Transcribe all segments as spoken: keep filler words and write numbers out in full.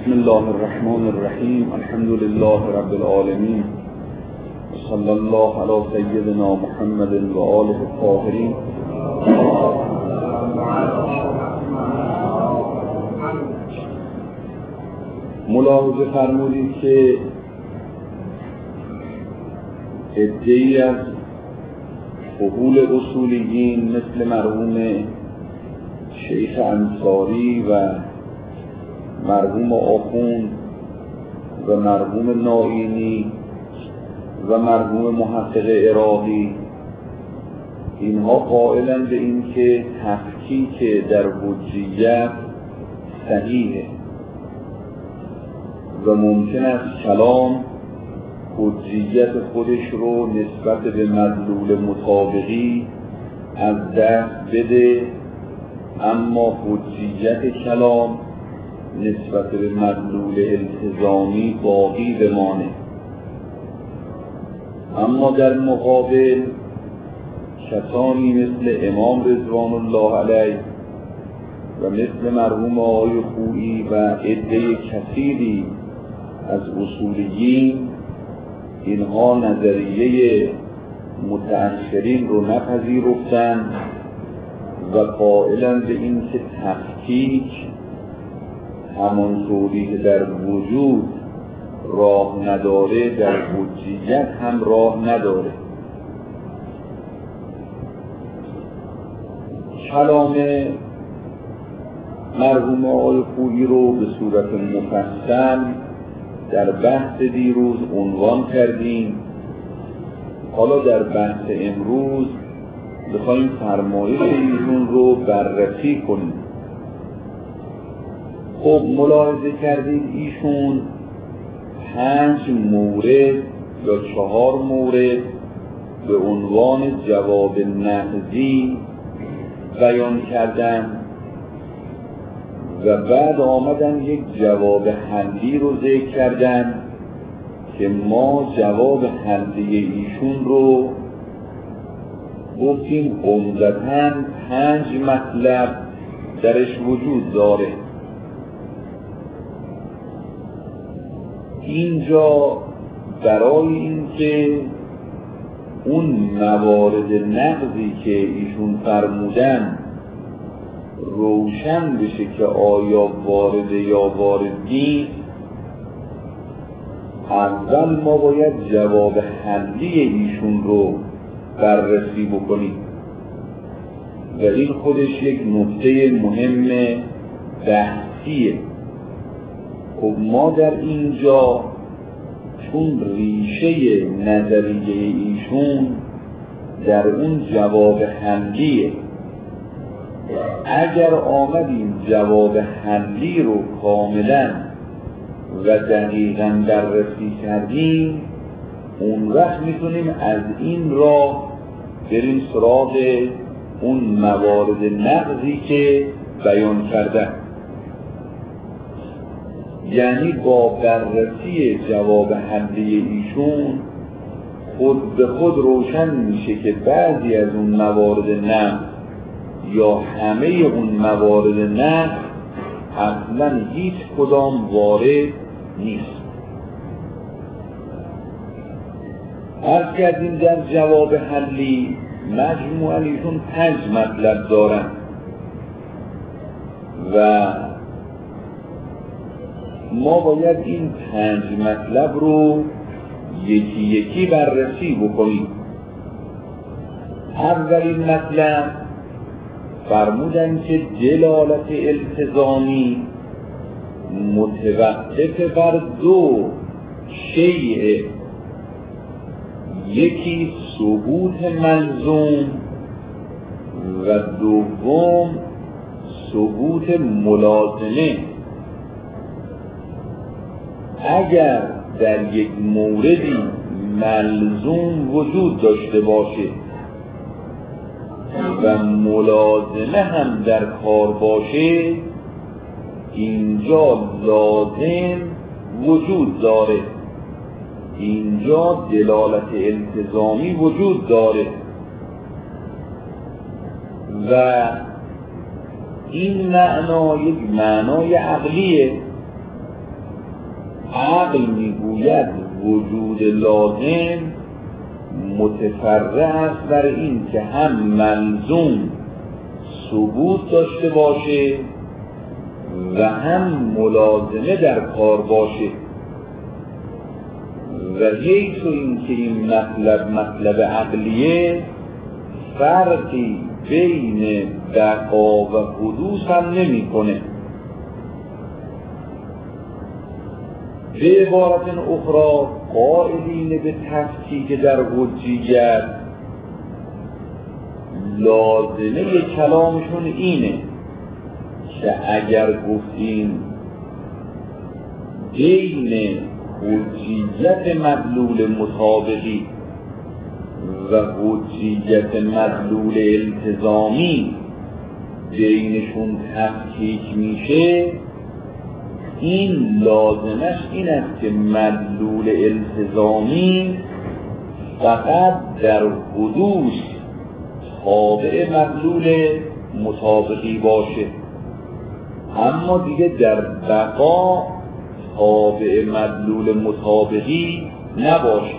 بسم الله الرحمن الرحیم. الحمد لله رب العالمین و صلی الله علی سیدنا محمد و آله الطاهرین. ملاحظه فرمودید که عده‌ای از فضول اصولیین مثل مرحوم شیخ انصاری و مرحوم آخوند و مرحوم نائینی و مرحوم محقق عراقی، اینها قائلند به این که تفکیک در حجیت صحیحه و ممکن است کلام حجیت خودش رو نسبت به مدلول مطابقی از دست بده، اما حجیت کلام نسبت به مدلول التزامی باقی بمانه. اما در مقابل کسانی مثل امام رضوان الله علیه و مثل مرحوم آقای خویی و عده کثیری از اصولیین، اینها نظریه متأخرین رو نپذیرفتند و قائلند به این که تفکیک همانطوری که در وجود راه نداره در حجیت هم راه نداره. کلام مرحوم آقای خویی رو به صورت مفصل در بحث دیروز عنوان کردیم. حالا در بحث امروز بخوایم فرمایش ایشون رو بررسی کنیم. خب ملاحظه کردید ایشون پنج مورد یا چهار مورد به عنوان جواب نقضی بیان کردن و بعد آمدن یک جواب حلی رو ذکر کردن که ما جواب حلی ایشون رو گفتیم عمدتاً پنج مطلب درش وجود داره. اینجا برای اینکه اون موارد نقضی که ایشون فرمودن روشن بشه که آیا وارد یا وارد نیست، اول ما باید جواب حلی ایشون رو بررسی بکنیم و این خودش یک نکته مهم بحثیه. خب ما در اینجا چون ریشه نظریه ایشون در اون جواب حلی، اگر آمدیم جواب حلی رو کاملا و دقیقاً بررسی کردیم، اون وقت میتونیم از این راه بریم سراغ اون موارد نقضی که بیان کردن. یعنی با بررسی جواب حلی ایشون خود به خود روشن میشه که بعضی از اون موارد نقض یا همه اون موارد نقض اصلا هیچ کدام وارد نیست. عرض کردیم در جواب حلی مجموعاً ایشون پنج مطلب دارن و ما باید این پنج مطلب رو یکی یکی بررسی بکنیم. اولین مطلب فرمودن که دلالت التزامی متوقف بر دو شیء، یکی ثبوت ملزوم و دوم ثبوت ملازمه. اگر در یک موردی ملزوم وجود داشته باشه و ملازمه هم در کار باشه، اینجا لازم وجود داره، اینجا دلالت التزامی وجود داره و این معنا یک معنای عقلیه عقل میگوید وجود لازم متفرع است بر این که هم ملزوم ثبوت داشته باشه و هم ملازمه در کار باشه و حیث این که این مطلب مطلب عقلیه فرقی بین بقا و حدوث هم نمی کنه. به عبارت اخرى قائلین به تفکیک در حجیت لازمه کلامشون اینه که اگر گفتیم بین حجیت مدلول مطابقی و حجیت مدلول التزامی بینشون تفکیک میشه، این لازمش این است که مدلول التزامی فقط در حدوث تابع مدلول مطابقی باشه، اما دیگه در بقا تابع مدلول مطابقی نباشه.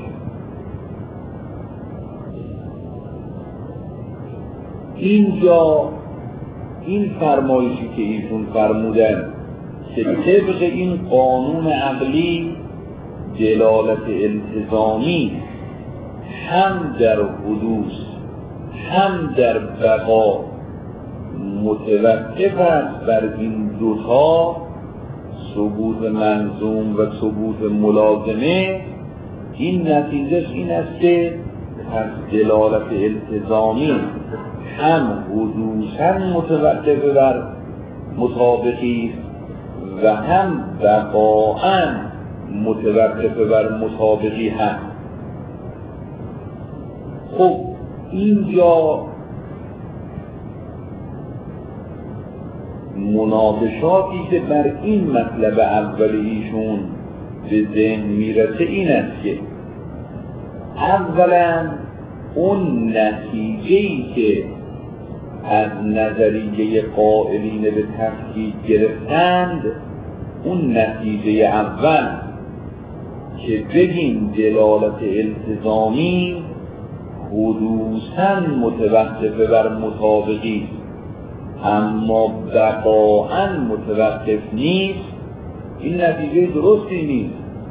اینجا این فرمایشی که ایشون فرمودن که طبق این قانون عقلی دلالت التزامی هم در حدوث هم در بقا متوقف است بر این دوتا، ثبوت منظوم و ثبوت ملازمه، این نتیجهش این است که پس دلالت التزامی هم حدوثاً متوقف بر مطابقی و هم بقاءً متوقف بر مطابقی هست. خب اینجا مناقشاتی که بر این مطلب اولیشون به ذهن میرسه این است که اولا اون نتیجه‌ای که از نظریه قائلین به تفکیک گرفتند، اون نتیجه اول که بگیم دلالت التزامی حدوثاً متوقف بر مطابقی اما بقاءً متوقف نیست، این نتیجه درستی نیست.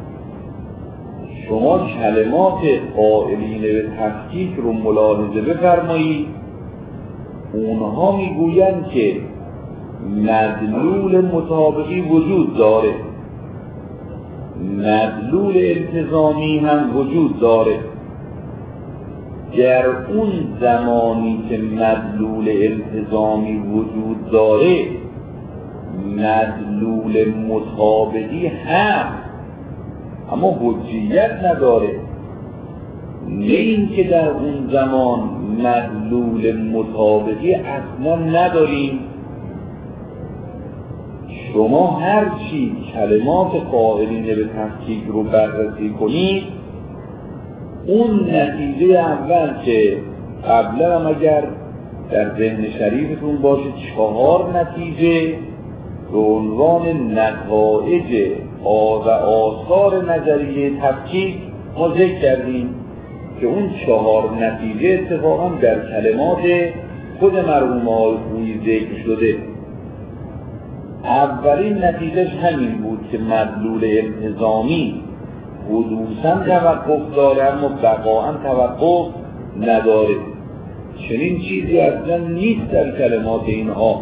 شما کلمات قائلین به تفکیک رو ملاحظه بفرمایید، اونها میگویند که مدلول مطابقی وجود داره، مدلول التزامی هم وجود داره. در اون زمانی که مدلول التزامی وجود داره مدلول مطابقی هست اما حجیت نداره. نه این که در اون زمان مدلول مطابقی اصلا نداریم. شما هر چی کلمات قائلین به تفکیک رو بررسی کنید، اون نتیجه اول که قبلا هم اگر در ذهن شریفتون باشه چهار نتیجه به عنوان نتایج و آثار نظریه تفکیک ما ذکر کردیم که اون چهار نتیجه اتفاقا در کلمات خود مرحوم آقای خویی ذکر شده. اولین نتیجهش همین بود که مدلول التزامی حدوثاً توقف داره اما بقاءً توقف نداره. چنین چیزی اصلا نیست در کلمات اینها.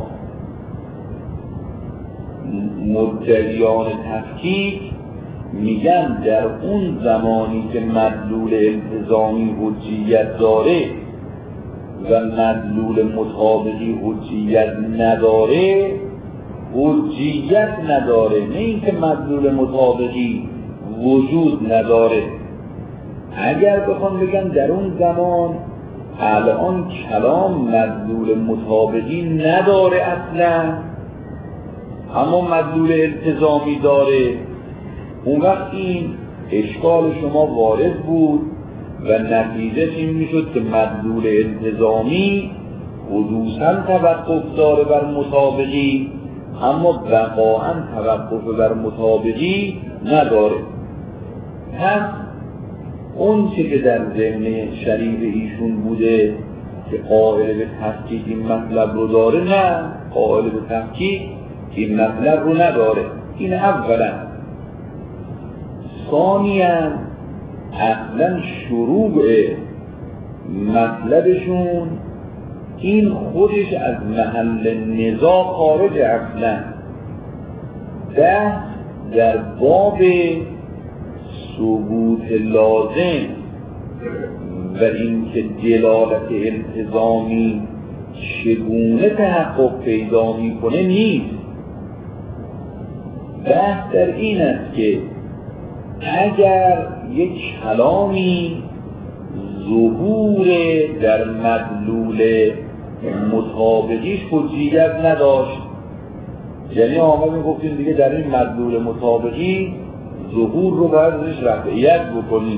مدعیان تفکیک میگن در اون زمانی که مدلول التزامی حجیت داره و مدلول مطابقی حجیت نداره، حجیت نداره، نه اینکه مدلول مطابقی وجود نداره. اگر بخوام بگم در اون زمان الان کلام مدلول مطابقی نداره اصلا اما مدلول التزامی داره، اون وقت این اشکال شما وارد بود و نتیجه این میشد که مدلول التزامی حدوثاً توقف داره بر مطابقی اما بقاعا توقف بر مطابقی نداره. پس اون چه که در ذهن شریف ایشون بوده که قائل به تفکیک این مطلب رو داره، نه، قائل به تفکیک این مطلب رو نداره. این اولا. ثانیاً اصلا شروع مطلبشون این خودش از محل نزاع خارج. اصلا ده در باب ثبوت لازم و اینکه دلالت التزامی چگونه تحقق پیدا میکنه نیست. بحث در این است که اگر یک کلامی ظهور در مدلول مطابقیش حجیت نداشت، یعنی آمد میگفتیم دیگه در این مدلول مطابقی ظهور رو باید ازش رفعیت بکنیم،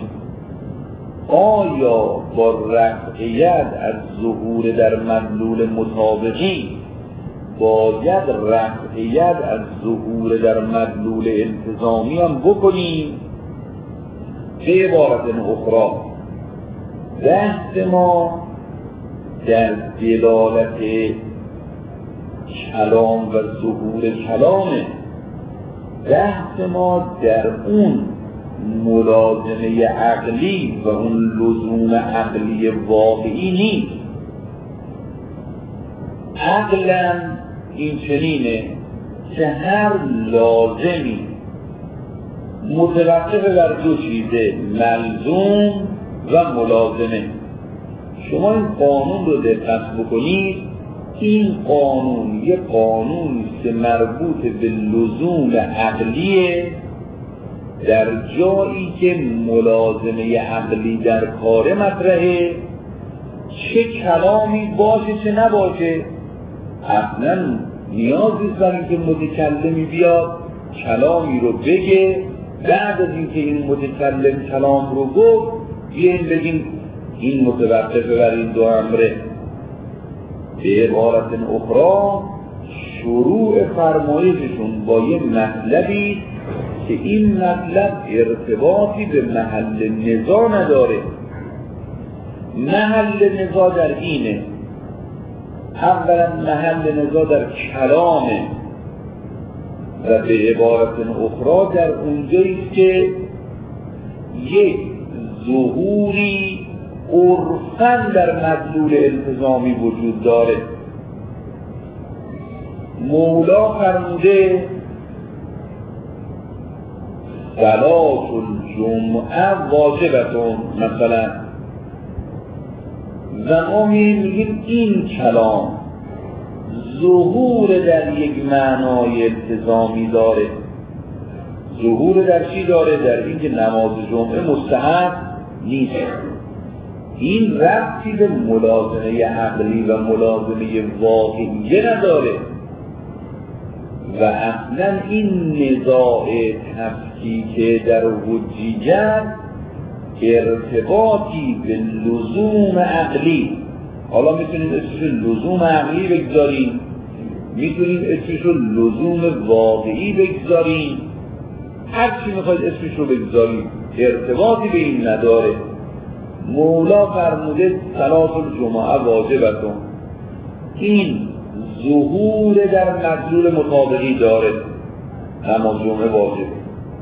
آیا با رفعیت از ظهور در مدلول مطابقی باید رفعیت از ظهور در مدلول التزامی هم بکنیم؟ به عبارت اخرى بحث ما در دلالت کلام و ظهور کلامه، بحث ما در اون ملازمه عقلی و اون لزوم عقلی واقعی نیست. عقلا این چنینه که هر لازمی متوقف بر دو چیزه، ملزوم و ملازمه. شما این قانون رو دقت بکنید، این قانون یه قانونی که مربوط به لزوم عقلیه، در جایی که ملازمه عقلی در کار مطرحه، چه کلامی باشه چه نباشه. اصلا نیازی است برای اینکه متکلمی بیاد کلامی رو بگه، بعد از اینکه این متکلم کلام رو گفت بیاییم بگیم این متوقفه بر این دو امره. به عبارت اخرى شروع فرمایششون با یه مطلبی که این مطلب ارتباطی به محل نزاع نداره. محل نزاع در اینه، اولا محل نزاع در کلامه و به عبارت اخرى در اونجاییست که یک ظهوری عرفاً در مدلول التزامی وجود داره. مولا فرموده صلاة الجمعه واجبتون مثلا، و ما میگیم این کلام ظهور در یک معنای التزامی داره. ظهور در چی داره؟ در این که نماز جمعه مستحب نیست. این ربطی به ملازمه عقلی و ملازمه واقعیه نداره و اصلا این نزاع تفکیک در حجیت ارتباطی به لزوم عقلی، حالا میتونیم اسمش لزوم عقلی بگذاریم، میتونیم اسمش لزوم واقعی بگذاریم، هر چی میخواید اسمش رو بگذاریم، ارتباطی به این نداره. مولا فرموده صلاة الجمعه واجبتون، این ظهور در مدلول مطابقی داره، نماز جمعه واجبه.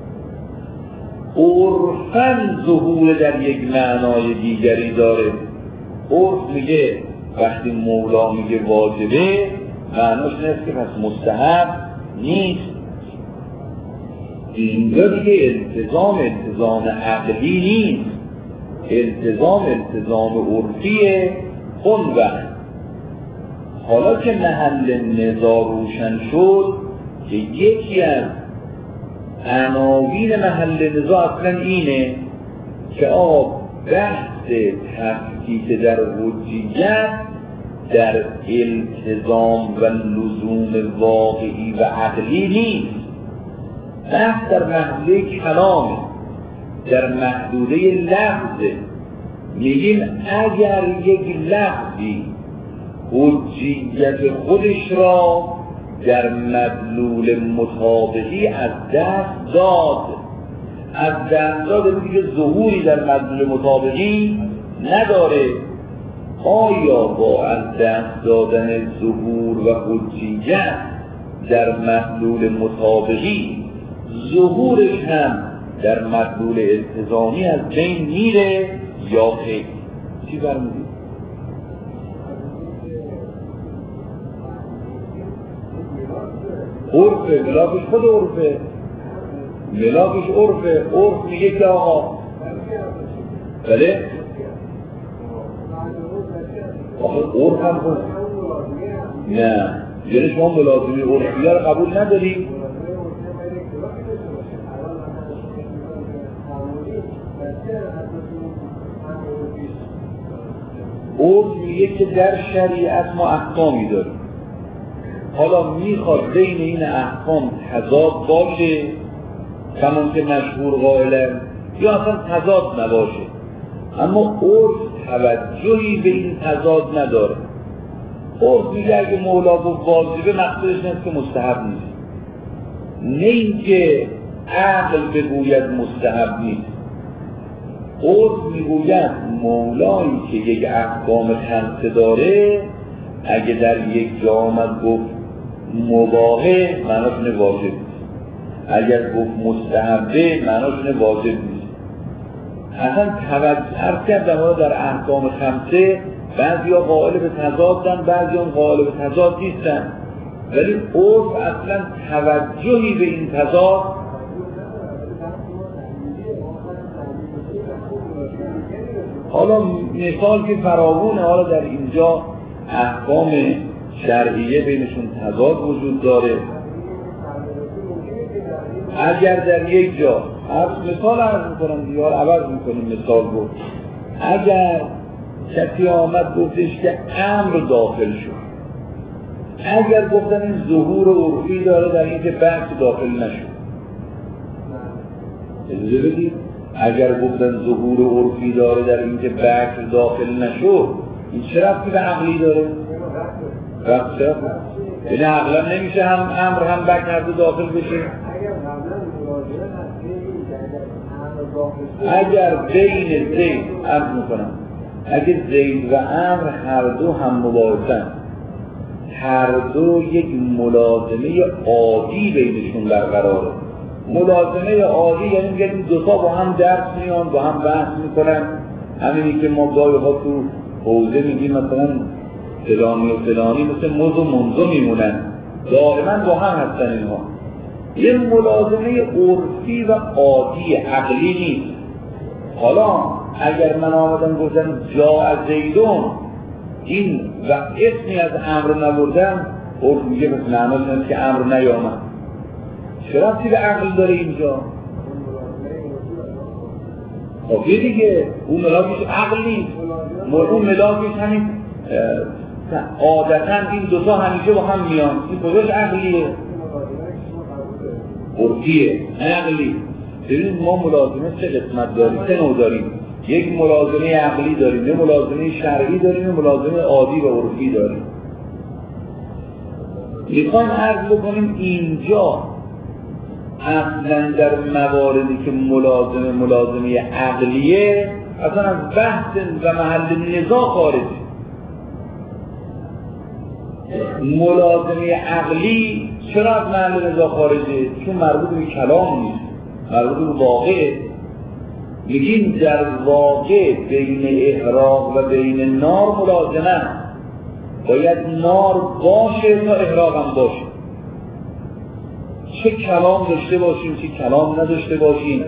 عرفاً ظهور در یک معنای دیگری داره. عرف میگه وقتی مولا میگه واجبه معناش نیست که پس مستحب نیست. اینجا دیگه التزام التزام عقلی نیست، التزام التزام عرفیه. اون وقت حالا که محل نزاع روشن شد که یکی از عناوین محل نزاع اصلا اینه که آب بحث تفکیک در حجیت در التزام و لزوم واقعی و عقلی نیست، بحث در محدوده کلامه، در محدوده لفظه. میگیم اگر یک لفظی حجیت خودش را در مدلول مطابقی از دست داد. از دست داد دیگه ظهوری در مدلول مطابقی نداره. آیا با از دست دادن ظهور و حجیت در مدلول مطابقی ظهورش هم در مدلول التزامی از بین میره یا خیر؟ چی برمونید؟ عرفه، ملاکش خود عرفه، ملاکش عرفه. عرف میگه که آقا بله؟ عرف هم خود نه، یعنی شما ملازمی عرفیه رو قبول نداریم؟ عرف میگه که در شریعت ما احکامی داریم، حالا میخواد بین این احکام تضاد باشه کمان که مشهور قائلن یا اصلا تضاد نباشه، اما عرف توجهی به این تضاد نداره. عرف میگه اگه مولا گفت واجبه مقصودش نیست که مستحب نیست، نه اینکه عقل بگوید مستحب نیست. عرف میگوید مولایی که یک احکام خمسه داره اگه در یک جا آمد گفت مباحه معناش اینه واجب نیست، اگر گفت مستحبه معناش اینه واجب نیست. اصلا توجه عرض کردم در احکام خمسه بعضی ها قائل به تضادن، بعضی ها قائل به تضاد نیستن، ولی عرف اصلا توجهی به این تضاد حالا مثال که فراوونه. حالا در اینجا احکام شرعیه بینشون تضاد وجود داره. اگر در یک جا مثال عرض میکنم دیار عوض میکنیم مثال بود، اگر کسی آمد گفتش که امر داخل شد، اگر گفتن این ظهور عرفی داره در این که بحث داخل نشد، اجازه بدید اگر گفتن ظهور عرفی داره در این که بحث داخل نشد، این چه ربطی به عقلی داره؟ ربط چرا؟ یعنی عقلا نمیشه هم امر هم بک هر دو داخل بشه؟ اگر بین زید عرض میکنم اگر زید و امر هر دو هم مباحثن، هر دو یک ملازمه عادی بینشون برقراره. ملازمه عادی یعنی میگه این دوتا با هم درس میان، با هم بحث میکنن، همینی که ما گاهی ها تو حوزه میگیم مثلا فلانی و فلانی مثل مز و منزو میمونن، دائما با هم هستن اینها. یه ملازمه عرفی و عادی عقلی نیست. حالا اگر من آمدم گفتم جا از زیدون این و اسمی از امر نبردم، عرف میگه مثل معناش نیست که امر نیامد. چرا ربطی به عقل داره اینجا؟ خب دیگه اون ملاکش عقل نیست، اون ملاکش همین عادتا این دوتا همیشه با هم میان. این کجاش عقلیه؟ عرفیه، عقلی. ببینید ما ملازمه چه قسمت داریم؟ سه نوع داریم. یک ملازمه عقلی داریم، یک ملازمه شرعی داریم، یک ملازمه عادی و عرفی داریم. میخوایم عرض بکنیم اینجا اصلا در مواردی که ملازمه ملازمه عقلیه اصلا از بحث و محل نزاع خارجه. ملازمه عقلی چرا از محل نزاع خارجه؟ چون مربوط به کلام نیست، مربوط به واقعه. میگیم در واقع بین احراق و بین نار ملازمه، باید نار باشه تا احراق هم باشه. چه کلام داشته باشیم چه کلام نداشته باشیم.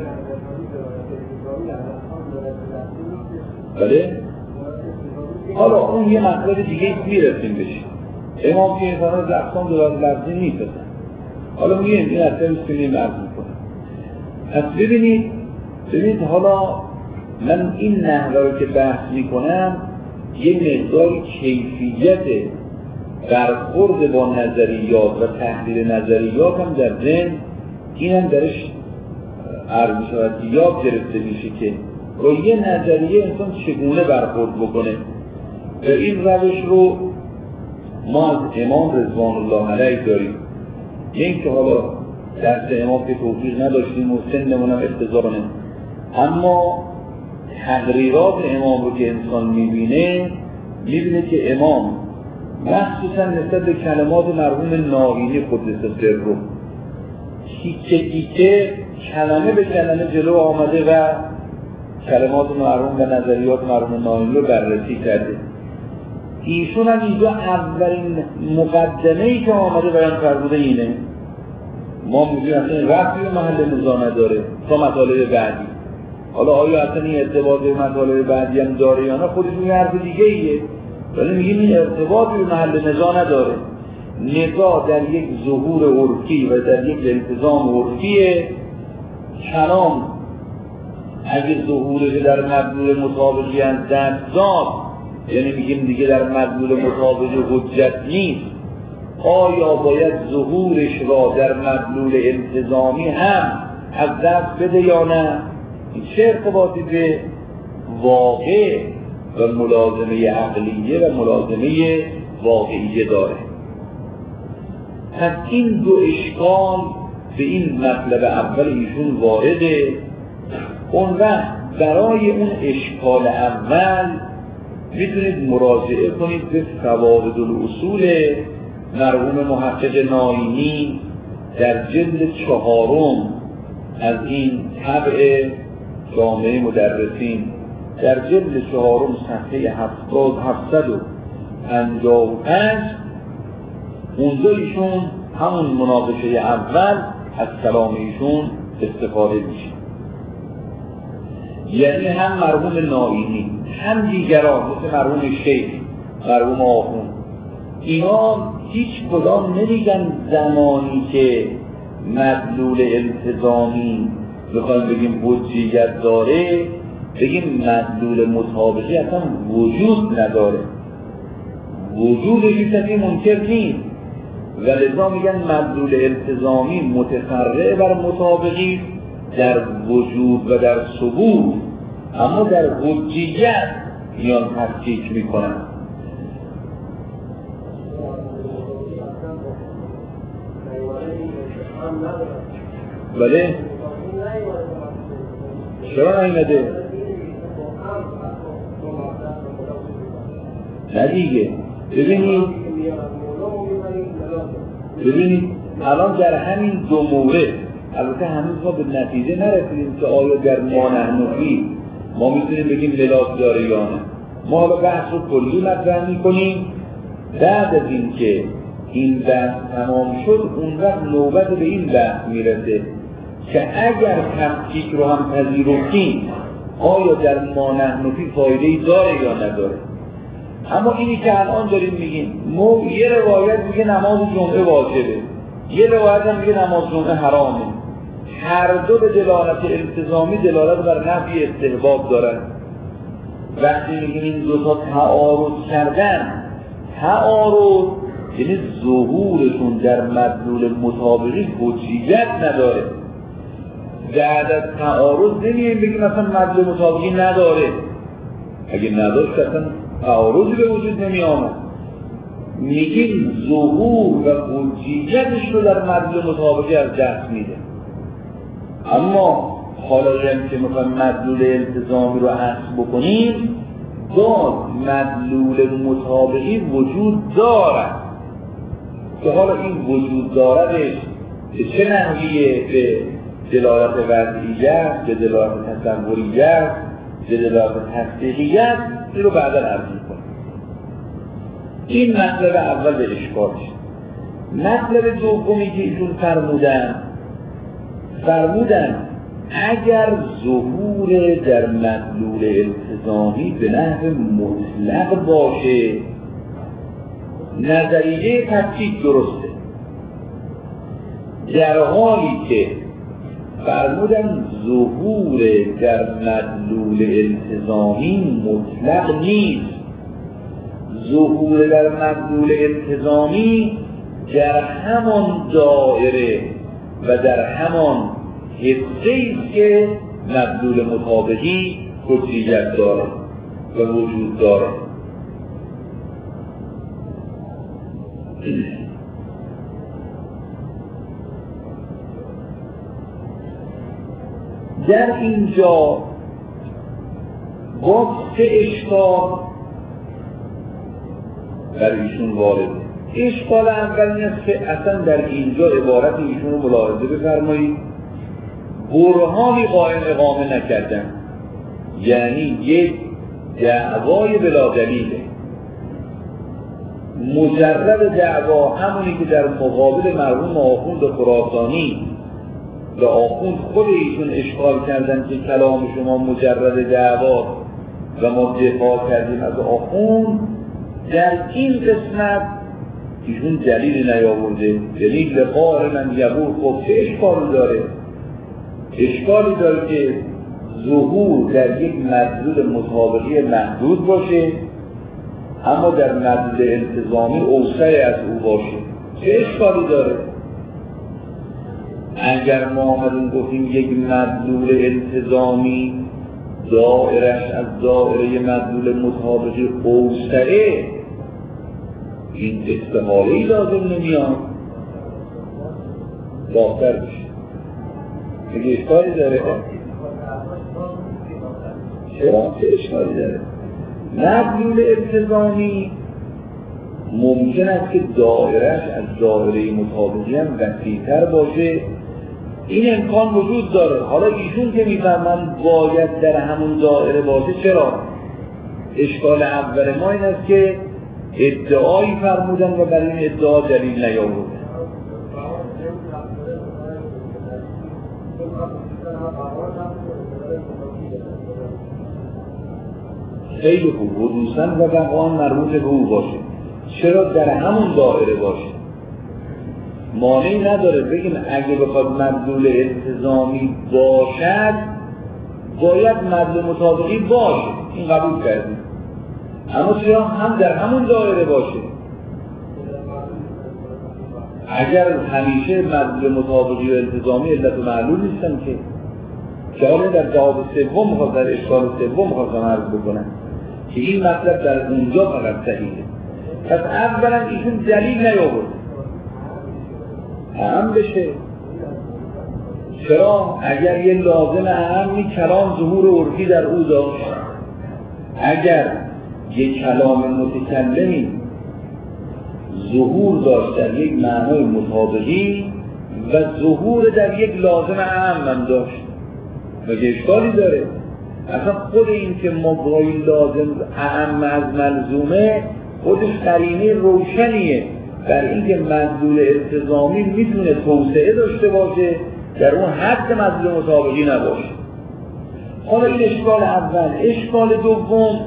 بله؟ حالا اون یه مطلب دیگه میرسیم بشیم. امام که انسان از اقسام دولت لفظی نیست. حالا میگیم این اصلا بسکنیم عرض میکنم. پس ببینید ببینید حالا من این نحوه رو که بحث میکنم یه مقدار کیفیت برخورد با نظریات و تحلیل نظریات هم در ذهن این هم درش عرض میشود یاد گرفته میشه که با یه نظریه انسان چگونه برخورد بکنه. و این روش رو ما از امام رضوان الله علیه داریم. این که حالا درس امام که توفیق نداشتیم و سنمون هم افتضاحه، اما تقریرات امام رو که انسان میبینه میبینه که امام مخصوصا نسبت به کلمات مرحوم ناینی قدس سره تیکه تیکه کلمه به کلمه جلو آمده و کلمات مرحوم و نظریات مرحوم ناینی رو بررسی کرده. ایشون هم اینجا اولین مقدمه‌ای که آمده بیان فرموده اینه. ما میگیم اصلا ربطی به محل نزاع نداره تا مطالب بعدی. حالا آیا اصلا این ارتباط به مطالب بعدی هم داره یا نه خودشون یه حرف دیگه ایه، ولی میگیم این ارتباطی به محل نزاع نداره. نزاع در یک ظهور عرفی و در یک التزام عرفیه. کلام اگه ظهورش در مدلول مطابقی از دست داد، یعنی میگیم دیگه در مدلول مطابق حجت نیست، آیا باید ظهورش را در مدلول التزامی هم از دست بده یا نه؟ چه ارتباطی به واقع و ملازمه عقلیه و ملازمه واقعیه داره؟ پس این دو اشکال به این مطلب اول ایشون وارده. اون وقت برای اون اشکال اول میتونید مراجعه کنید به فوائد الاصول مرحوم محقق ناینی در جلد چهارم از این طبع جامعه مدرسین، در جلد چهارم صفحه هفتصد و پنجاه و پنج. اونجا ایشون همون مناقشه اول از کلام ایشون استفاده میشه. یعنی هم مرحوم ناینی هم دیگران مثل مرحوم شیخ، مرحوم آخوند، اینا هیچ کدام نمیگن زمانی که مدلول التزامی بخوایم بگیم حجیت داره بگیم مدلول مطابقی اصلا وجود نداره، وجودش کسی منکر نیست، و لذا میگن مدلول التزامی متفرع بر مطابقی در وجود و در ثبوت، اما در حجیت میان تفکیک میکنن. بله چرا نیمده؟ نه دیگه. ببینید ببینید الان در همین دو مورد البته هنوز ما به نتیجه نرسیدیم که آیا در ما نحنفی ما میتونیم بگیم للاف داره یا نه. ما حالا بحث رو کلی مطرح میکنیم. بعد از این که این بحث تمام شد اون وقت نوبت به این بحث میرسه که اگر تفکیک رو هم پذیرفتیم آیا در ما نحنفی فایده‌ای داره یا نداره. اما اینی که الان داریم میگیم مو یه روایت میگه نماز جمعه واجبه، یه روایت هم میگه نماز جمعه حرامه، هر دو به دلالت التزامی دلالت بر نفی استحباب دارن. وقتی میگیم این دو تا تعارض کردن، تعارض یعنی ظهورشون در مدلول مطابقی حجیت نداره. بعد از تعارض نمیگیم بگیم مثلا مدلول مطابقی نداره، اگه نداشت اصلا تعارضی به وجود نمی آمد. میگیم ظهور و حجیتش رو در مدلول مطابقی از دست میده. اما حالا که مثلا مدلول التزامی رو حذف بکنیم باز مدلول مطابقی وجود دارد که حالا این وجود داردش به چه نحویه؟ به دلالت وضعیت، به دلالت تصوریت، به دلالت تصدیقیت، این رو بعدا عرض می‌کنم. این مطلب اول به اشکالش. مطلب دومی که ایشون فرمودن فرمودن اگر ظهور در مدلول التزامی به نحو مطلق باشه نظریه تفکیک درسته، در حالی که فرمودن ظهور در مدلول التزامی مطلق نیست. ظهور در مدلول التزامی در همان دائره و در همان حصه‌ای که مدلول مطابقی حجیت داره و وجود داره. در اینجا با سه اشکال در ایشون وارده. اشکال اول این است که اصلا در اینجا عبارت ایشون رو ملاحظه بفرمایید، برهانی قائم اقامه نکردن، یعنی یک دعوای بلا دلیله، مجرد دعوا، همونی که در مقابل مرحوم آخوند خراسانی به آخوند خود ایشون اشکال کردن که کلام شما مجرد دعوا و ما دفاع کردیم از آخوند. در این قسمت ایشون دلیل نیاورده، دلیل لقاء من یقول. خب چه اشکالی داره؟ اشکالی داره که ظهور در یک مدلول مطابقی محدود باشه اما در مدلول التزامی اوسع از او باشه. چه اشکالی داره؟ اگر ما آمدیم گفتیم یک مدلول التزامی دائرش از دائره مدلول مطابقی اوسعه، این استحاله‌ای لازم نمیاد داختر بشه. اگه اشکالی داره؟ چرا؟ چه اشکالی داره؟ مدلول التزامی ممکن است که دائرش از دائره مطابقی هم وسیع‌تر باشه، این امکان وجود داره. حالا ایشون که میفهمن باید در همون دائره باشه، چرا؟ اشکال اول ما این است که ادعایی فرمودن و برای این ادعا دلیل نیاوردن. خیلی خوب، حدوثاً و بقاً مربوط به او باشه. چرا در همون دائره باشه؟ مانعی نداره بگیم اگه بخواد مدلول التزامی باشد باید مدلول مطابقی باشه، این قبول کردیم. اما چرا هم در همون دائره باشه؟ اگر همیشه مدلول مطابقی و التزامی علت و معلول نیستن که که حالا در جواب سوم میخواد، در اشکال سوم میخواستم عرض بکنم که این مطلب در اونجا فقط صحیحه. پس اولا ایشون دلیل نیاورد اهم بشه. چرا؟ اگر یه لازم اهمی کلام ظهور عرفی در او داشت، اگر یک کلام متکلمی ظهور داشت در یک معنای مطابقی و ظهور در یک لازم اهم هم داشت، مگه اشکالی داره؟ اصلا خود این که ما برای لازم اهم از ملزومه خودش قرینه روشنیه در این که مدلول التزامی میتونه توسعه داشته باشه در اون حد مدلول مطابقی نباشه. حالا این اشکال اول. اشکال دوم،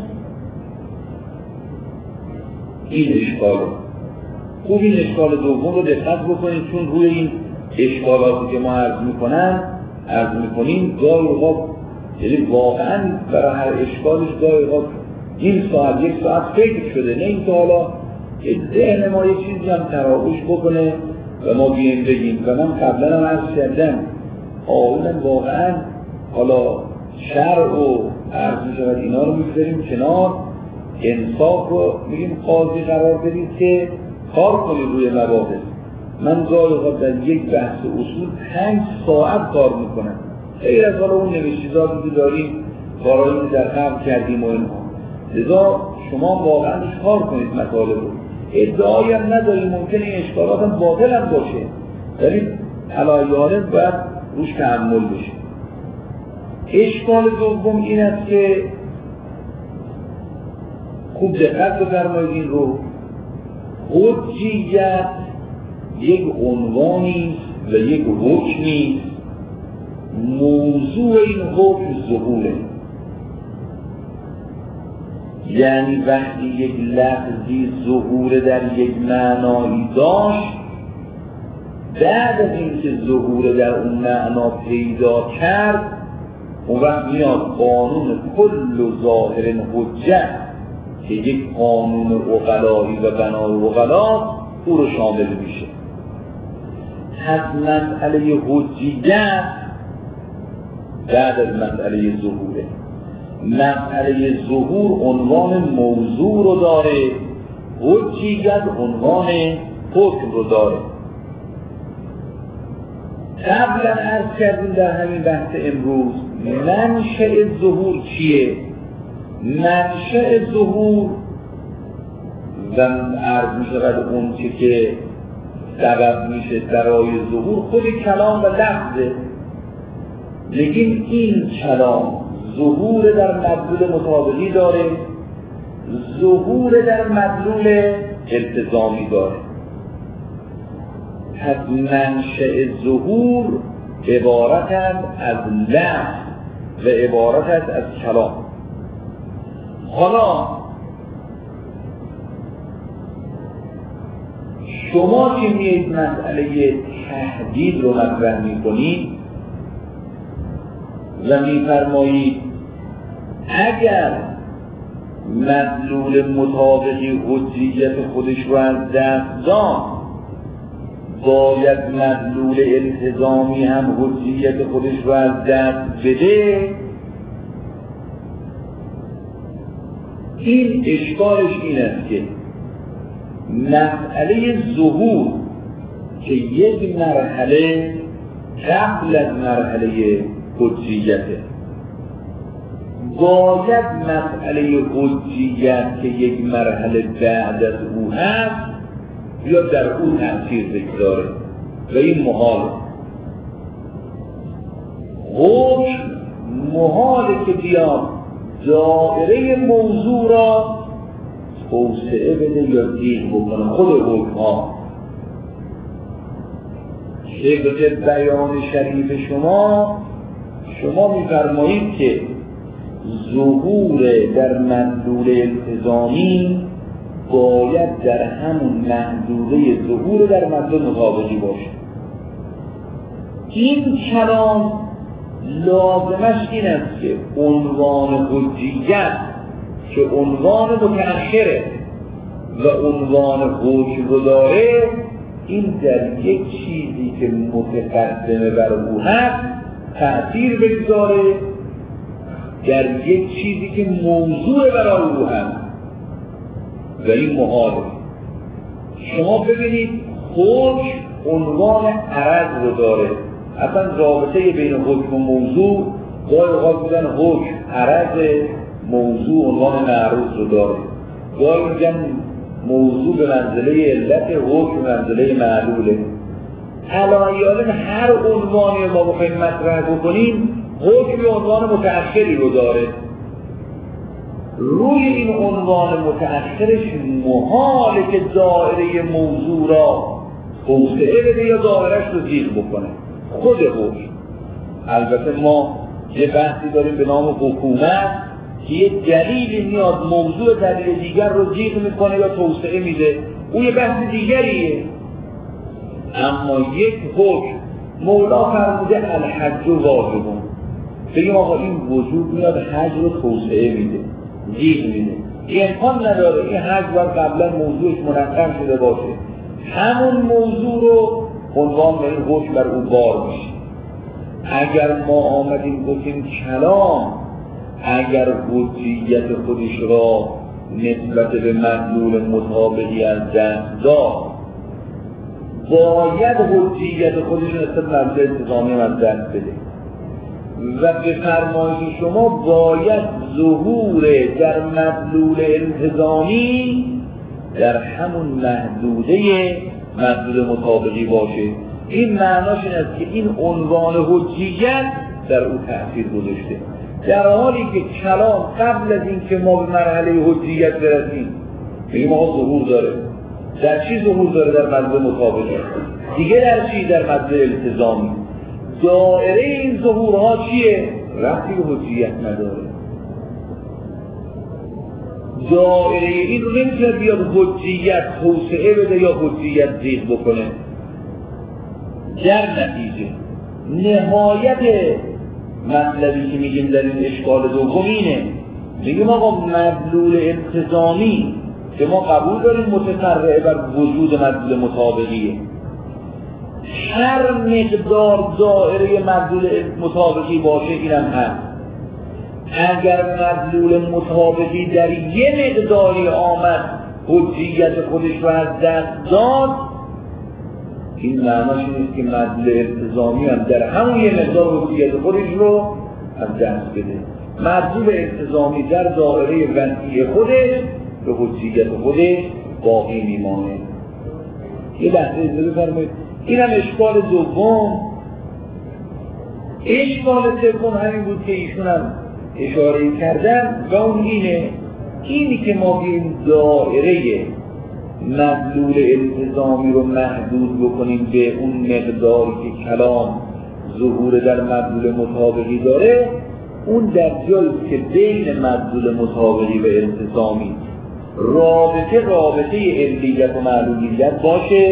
این اشکال خوب این اشکال دوم رو دقت بکنید، چون روی این اشکالاتی که ما عرض میکنن عرض میکنیم گاهی اوقات، یعنی واقعا برای هر اشکالش گاهی اوقات این ساعت یک ساعت فکر شده، نه این که حالا ذهن ما یه چیزی هم تراوش بکنه و ما بیاییم بگیم. و من قبلا هم عرض کردم آقایون واقعا حالا شرع و عرض میشود اینا رو میگذاریم کنار، انصاف رو میگیم قاضی قرار بدید که کار کنید روی مباحث. من گاهی اوقات در یک بحث اصول پنج ساعت کار میکنم، غیر از حالا اون نوشتیزاتی که داریم، کارهایی که در قبل کردیم و اینها. لذا شما واقعا کار کنید مطالب رو. ادعایی هم نداریم، ممکنه این اشکالات هم باطل هم باشه، ولی علایه باید روش تحمل بشه. اشکال دوم این است که خوب دقت بفرمایید این رو، حجیت یک عنوانی و یک حکمی، موضوع این حکم ظهوره. یعنی وقتی یک لفظی ظهور در یک معنایی داشت، بعد از اینکه ظهور در اون معنا پیدا کرد، اون وقت میاد قانون کل و ظاهر حجت که یک قانون عقلایی و بنای عقلا او رو شامل میشه. پس مسئله حجیت بعد از مسئله ظهوره. مسئله ظهور عنوان موضوع رو داره، حجیت عنوان حکم رو داره. قبلا عرض کردیم در همین بحث امروز منشأ ظهور چیه؟ منشأ ظهور و عرض می شود اون چه که سبب میشه برای ظهور خود کلام و لفظه. لیکن این کلام ظهور در مدلول مطابقی داره، ظهور در مدلول التزامی داره. پس منشأ ظهور عبارت است از لفظ و عبارت است از کلام. حالا شما که میید مسئله تهدید رو مطرح میکنید و میفرمایید اگر مدلول مطابقی حجیت خودش رو از دست داد باید مدلول التزامی هم حجیت خودش رو از دست بده، این اشکالش این است که مسئله ظهور که یک مرحله قبل از مرحله حجیته، باید مسئله حجیت که یک مرحله بعد از او هست یا در او تأثیر بگذاره و این محاله. حکم محاله که بیاد دایره موضوع را توسعه بده یا دید بکنه. خود حکم ها طبق بیان شریف شما شما می‌فرمایید که ظهور در مدلول التزامی باید در همون محدوده ظهور در مدلول مطابقی باشه. این کلام لازمش این است که عنوان حجیت که عنوان متأخره و عنوان حکم رو داره، این در یک چیزی که متقدمه بر او هست تأثیر بگذاره، در یک چیزی که موضوع برای او هست و این محاله. شما ببینید حکم عنوان عرض رو داره، اصلا رابطه بین حکم و موضوع گاهی اوقات بودن حکم عرض، موضوع عنوان معروض رو داره. گاهی میگن موضوع به منزله علت، حکم به منزله معلوله. علایالم هر عنوانی ما بخوایم مطرح بکنیم حکم عنوان متأخری رو داره. روی این عنوان متأخرش محاله که دایره موضوع را توسعه بده یا دایرهش رو ضیق بکنه. خود حکم. البته ما یه بحثی داریم به نام حکومت که یه دلیلی میاد موضوع دلیل دیگر رو ضیق میکنه یا توسعه میده، اون یه بحث دیگریه. اما یک حکم مولا فرموده الحج واجبون، بگیم آقا این وجود میاد حج رو توسعه میده، ضیق میده، امکان نداره این حج باید قبلا موضوعش منظم شده باشه، همون موضوع رو عنوان به این حکم بر اون بار میشه. اگر ما آمدیم گفتیم کلام اگر حجیت خودش را نسبت به مدلول مطابقی از دست داد باید حجیت خودش نسبت به مدلول التزامی از دست بده و به فرمایش شما باید ظهور در مدلول التزامی در همون محدوده مدلول مطابقی باشه. این معناش این است که این عنوان حجیت در او تأثیر گذاشته، در حالی که کلام قبل از این که ما به مرحله حجیت برسیم بگیم آقا ظهور داره. در چی ظهور داره؟ در مدلول مطابقی. دیگه در چی؟ در مدلول التزامی. دایره این ظهورها چیه؟ ربطی به حجیت نداره. دایره این رو نمیتونه بیاد حجیت توسعه بده یا حجیت ضیق بکنه. در نتیجه نهایت مطلبی که میگیم در این اشکال دوم اینه، میگیم آقا مدلول التزامی که ما قبول داریم متفرع بر وجود مدلول مطابقیه، هر مقدار دایره مدلول مطابقی باشه اینم هست. اگر مدلول مطابقی در یه مقداری آمد حجیت خودش رو از دست داد این معناش نیست که مدلول التزامی هم در همون یه مقدار حجیت خودش رو از دست بده. مدلول التزامی در دایره وسیع خودش به حجیت خودش باقی میمانه. یه لحظه اجازه بفرمایید. این هم اشکال دوم. اشکال سوم همین بود که ایشون هم اشاره کردن و اون اینه، اینی که ما بیم دایره مدلول التزامی رو محدود بکنیم به اون مقداری که کلام ظهور در مدلول مطابقی داره، اون در جایی که بین مدلول مطابقی و التزامی رابطه رابطه علیت و معلولیت باشه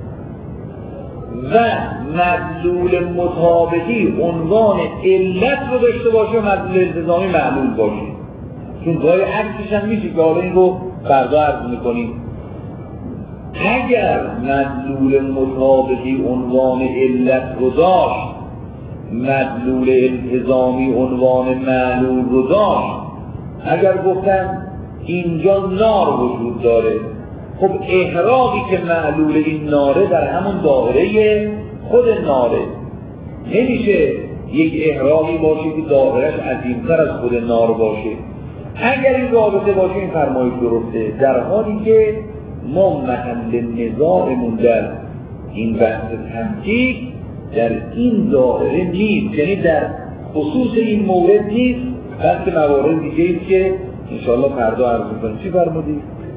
و مدلول مطابقی عنوان علت رو داشته باشه و مدلول التزامی معلول باشه. چون گاهی عکسش هم میشه که حالا این رو فردا عرض میکنیم. اگر مدلول مطابقی عنوان علت رو داشت، مدلول التزامی عنوان معلول رو داشت، اگر گفتم اینجا نار وجود داره، خب احراقی که معلول این ناره در همون دایره خود ناره، نمیشه یک احراقی باشه که دایرش عظیمتر از خود نار باشه. اگر این رابطه باشه این فرمایش درسته، در حالی که ما محل نزاعمون در این بحث تحقیق در این دایره نیست، یعنی در خصوص این مورد نیست، بلکه موارد دیگه ایست که انشاءالله فردا عرض می‌کنیم. چی فرمودید؟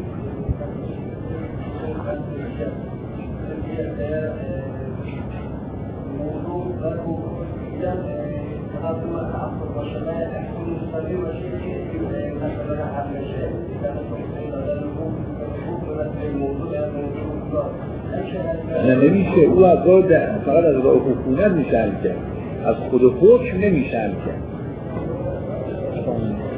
نه نمیشه، او از راه فقط از راه حکومت میشه حل کرد، از خود حکم نمیشه حل کرد.